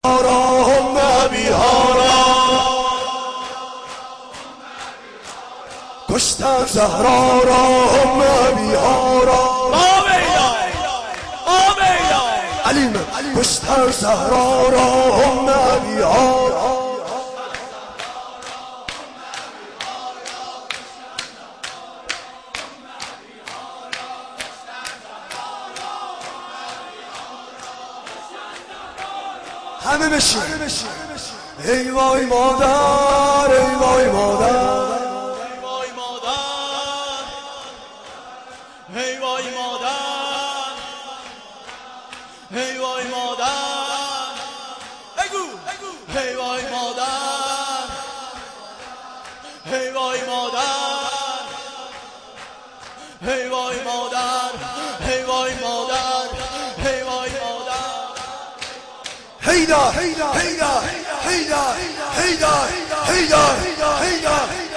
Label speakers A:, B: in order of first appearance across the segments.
A: اللهم بیهارا کشتن زهرا را هم بیهارا علیم کشتن زهرا را هم بیهارا همه بشین ای وای مادر ای وای مادر
B: ای وای مادر ای وای مادر بگو ای وای مادر ای وای مادر ای وای مادر ای وای مادر ای وای مادر
A: هیدا هیدا هیدا هیدا هیدا هیدا هیدا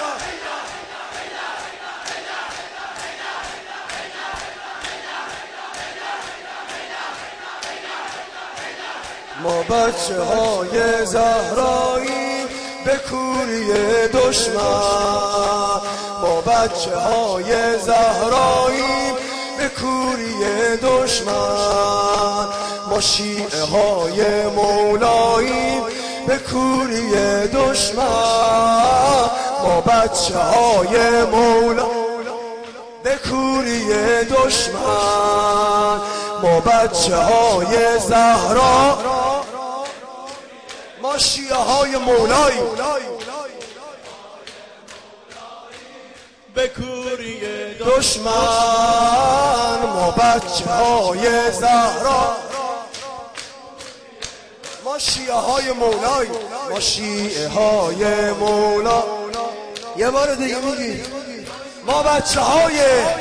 A: ما بچه های زهرایی به کوری دشمن ما بچه های زهرایی به کوری دشمن ما شیعه های مولایی به کوری دشمن ما بچه های مولا به کوری دشمن ما بچه های زهرا ما شیعه های مولایی
B: به کوری
A: دشمن ما بچه های زهرا ما شیعه های مولایی ما شیعه های مولا یه بار دیگه میگی ما بچه های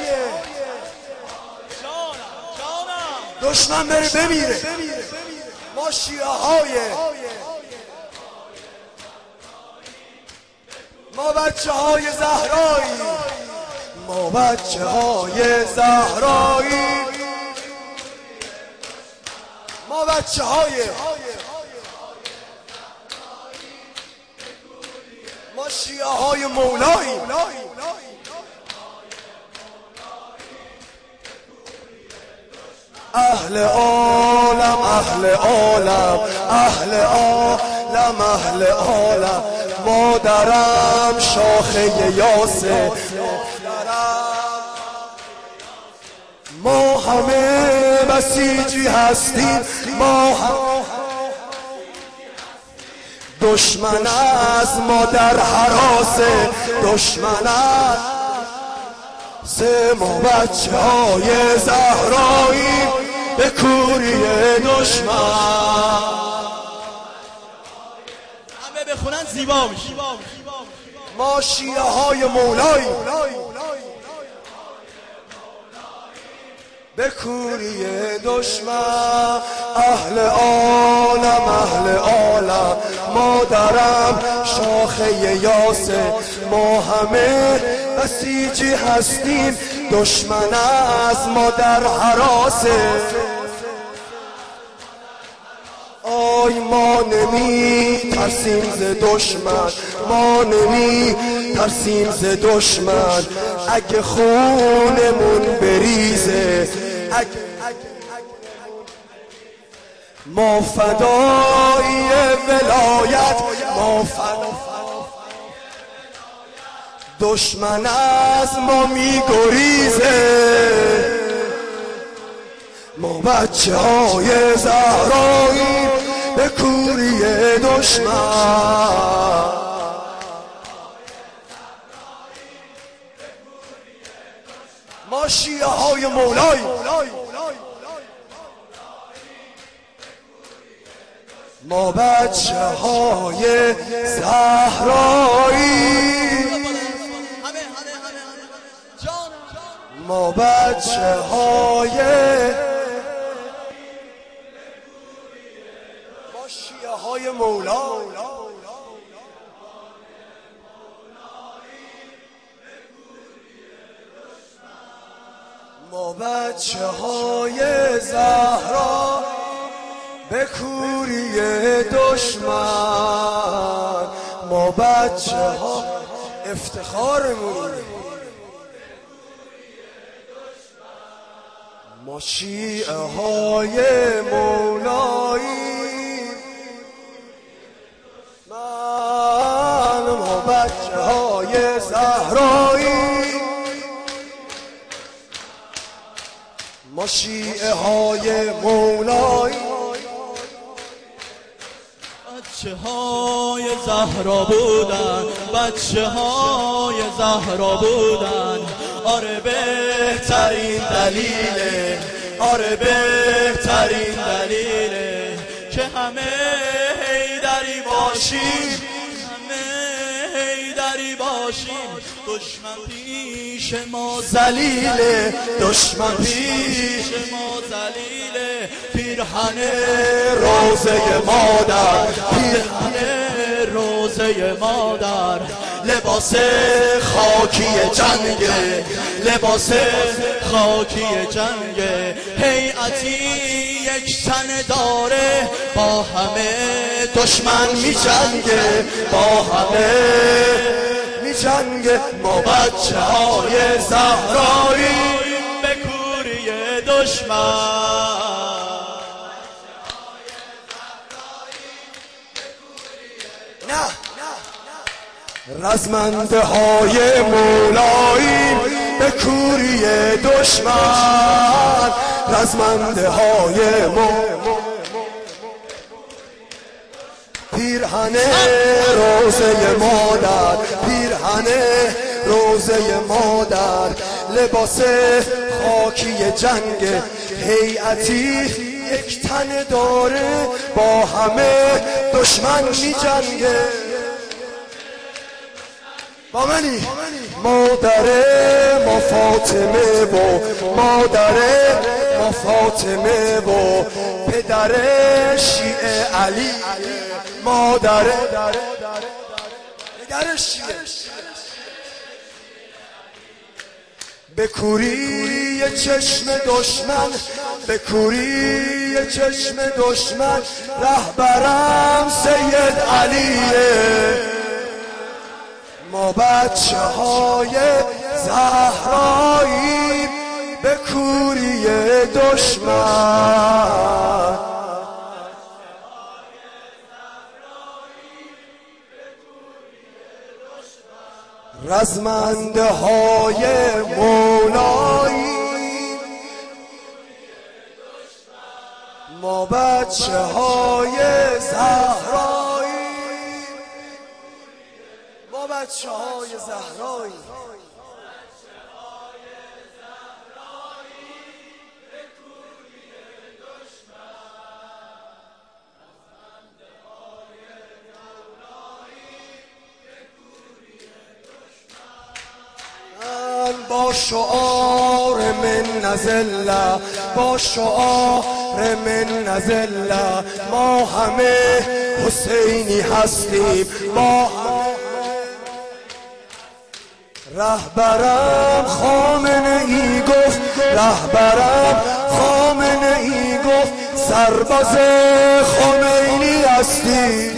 A: دشمن بره بمیره ما شیعه های ما بچه های زهرایی ما بچه های زهرایی ما بچه های ما شیعه های مولایی اهل عالم اهل عالم اهل عالم اهل عالم مادرم شاخه یاسه ما همه بسیجی هستیم ما دشمن از ما در حراسه دشمن از ما بچه های زهرایی به کوری دشمن
B: همه بخونن زیبا میشه
A: ما شیعه های مولایی به کوری دشمن اهل عالم اهل عالم مادرم شاخه یاسه ما همه بسیجی هستیم دشمن از ما در حراسه آی ما نمی ترسیم ز دشمن ما نمی ترسیم ز دشمن اگه خونمون بریزه ما فدای ولایت ما دشمن از ما میگریزه ما بچه های زهرایی به کوری دشمن ما شیعه های مولایی ما بچه های زهرایی ما بچه های ما شیعه های مولا ما بچه های زهرا به کوری دشمن ما بچه ها افتخارمونیم. ما شیعه های مولایی، ما بچه های زهرایی، ما شیعه های مولایی.
B: بچه های زهرا بودن، بچه های زهرا بودن. آره بهترین دلیله، آره بهترین دلیله که همه حیدری باشیم، همه حیدری باشیم. دشمن پیش ما ذلیله، دشمن پیش ما ذلیله. پیرهن روزه مادر، پیرهن روزه مادر. لباس خاکی جنگه، لباس خاکی جنگه. هیئتی یک تن داره، با همه دشمن می جنگه، با همه می جنگه. ما بچه های زهرایی به کوری دشمن.
A: رزمنده های مولایی به کوری دشمن، رزمنده های پیرهن روزه مادر، پیرهن روزه مادر. لباس خاکی جنگ، هیئتی یک تن داره، با همه دشمن می جنگه. با منی مادر ما فاطمه و مادر ما فاطمه و پدر شیعه علی، مادر پدر شیعه. به کوری چشم دشمن، به کوری چشم دشمن. رهبرم سید علیه. ما بچه های زهرایی به کوری دشمن. رزمنده های مولایی، ما بچه های زهرایی، ما بچه های زهرایی. با شعار من نزله، با شعار من نزله. ما همه حسینی هستیم، ما همه. رهبرم خامنه ای گفت، رهبرم خامنه ای گفت. سرباز خمینی هستی.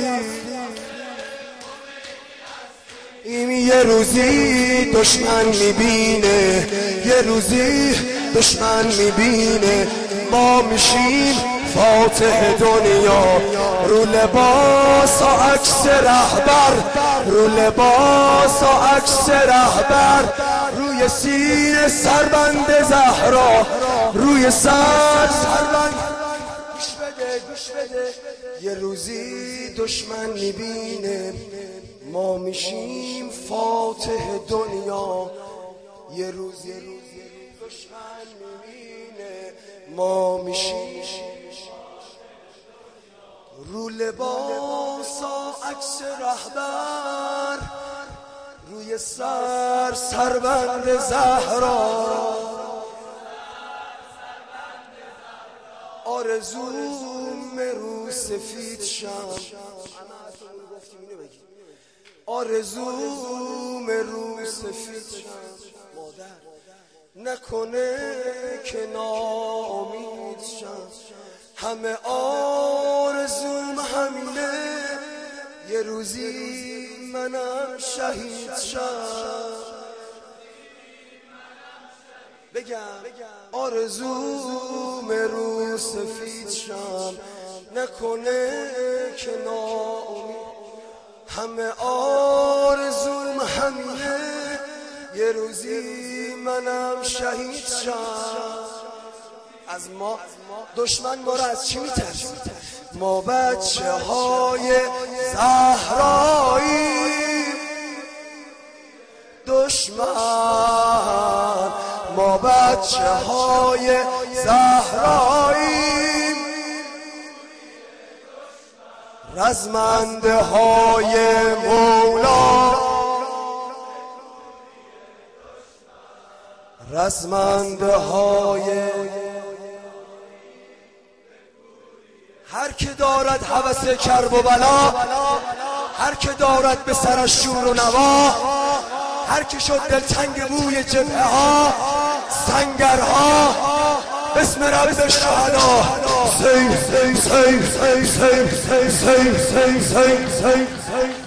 A: این یه روزی دشمن میبینه، یه روزی دشمن میبینه. ما میشیم فاتح دنیا. رو لباس و عکس رهبر، رو لباس و عکس رهبر. روی سینه سربند زهرا، روی سر سربند. گوش بده گوش بده. یه روزی دشمن میبینه، ما میشیم فاتح دنیا. یه روزی دشمن میبینه، ما میشیم رو لباس و عکس رهبر. روی سر سربند زهرا. آرزوم رو سفید شم، آرزوم رو سفید شم. مادر نکنه که ناامید شم. همه آرزوم همینه یه روزی منم شهید شم. بگم آرزوم رو سفید شم، نکنه که ناامید. همه آرزوم همینه یه روزی منم شهید شم. از ما دشمن ما را از چی میترسه؟ ما بچه های زهراییم دشمن، ما بچه های زهراییم رزمنده های مولا، رزمنده های. هر که دارد هوس کرب و بلا، هر که دارد به سرش شور و نوا، هر که شد دلتنگ بوی جبهه ها سنگرها، بسم رب الشهدا سیف سیف سیف سیف سیف سیف سیف سیف سیف سیف